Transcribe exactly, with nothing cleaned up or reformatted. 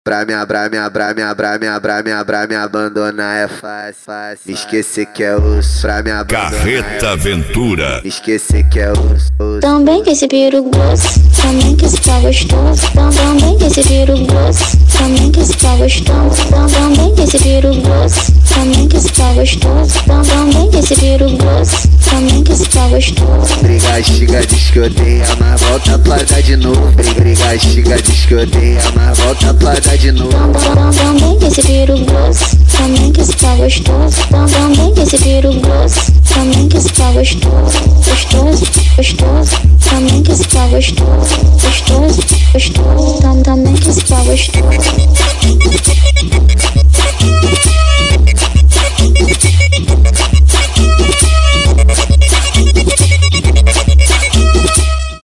Pra me, pra me, pra me, pra me, pra me, pra me abandonar é fácil, fácil. Esquecer que é osso. Pra me abandonar Carreta é Aventura. Esquecer que é osso. Também que esse peru grosso, também que esse pau gostoso. Também que esse peru grosso, também que esse pau gostoso. Também que esse peru grosso, também que esse pau gostoso. Também que esse peru grosso, também que esse pau gostoso. Briga, xiga, diz que odeia, mas volta a plaga de novo. Briga, xiga, diz que odeia, mas volta a plaga de novo. Também que esse peru grosso, também que esse pau gostoso. Também que esse peru grosso, também que esse pau gostoso. Gostoso, gostoso, também que esse pau gostoso. Gostoso, gostoso, também que esse pau gostoso.